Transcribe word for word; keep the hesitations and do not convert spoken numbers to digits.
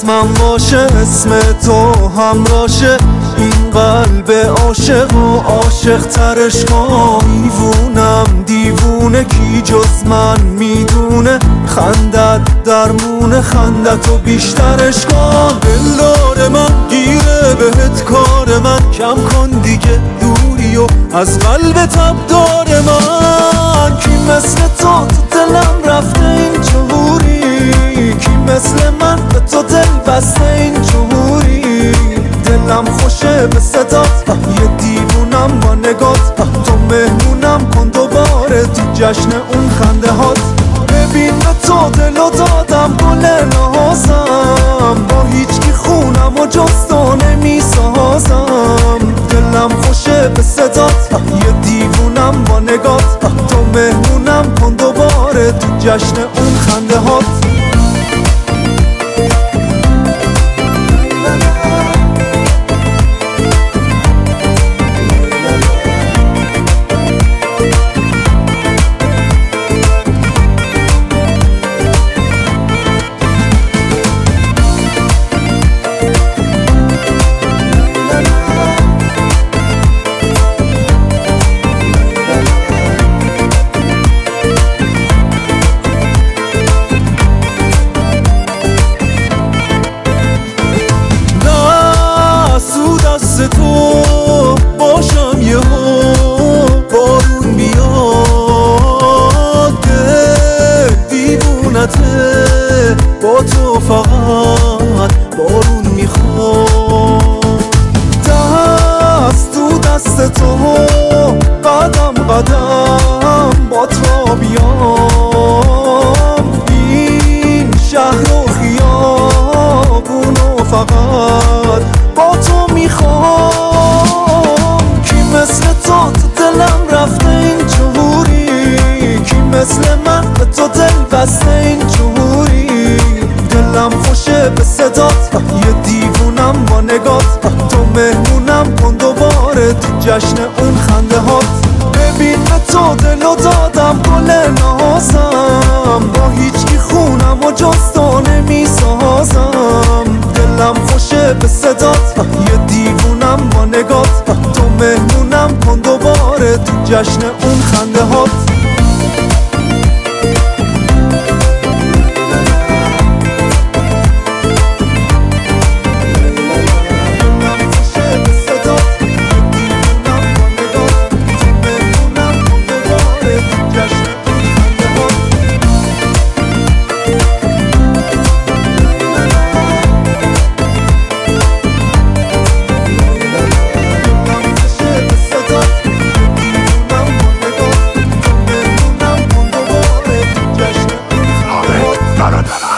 اسمم باشه اسم تو همراشه، این قلب عاشق و عاشق ترش کن. دیوونم دیوونه کی جز من میدونه، خندت درمونه خندتو بیشترش کن. دلدار من گیره بهت کار من، کم کن دیگه دوری و از قلب تبدار من. کی مثل تو تو دلم رفته این جهوری، کی مثل من به تو دل بسته این جهوری. دلم خوشه به صدات، یه دیوونم با نگات. تو مهمونم کن دوباره تو جشن اون خنده هات. ببین به تو دلو دادم گل نهازم، با هیچکی خونم و جز تو نمیسازم. دلم خوشه به صدات، یه دیوونم با نگات. تو مهمونم کن دوباره تو جشن اون خنده هات. تو باشم یه ها بارون بیاد، دل دیوونته با تو فقط بارون میخواد. دست تو دست تو قدم قدم با تو بیام، این شهر و خیابون و فقط با تو میخوام. کی مثل تو تو دلم رفته این جهوری، کی مثل من به تو دل بسته این جهوری. دلم خوشه به صدات، یه دیوونم با نگات. تو مهمونم کن دوباره تو جشن اون خنده هات. ببین به تو دلو دادم گل نهازم، با هیچکی خونم و جز تو نمیسازم. دلم خوشه به صدات، یه دیوونم با نگات. تو مهمونم کن دوباره تو جشن اون خنده هات. برادرم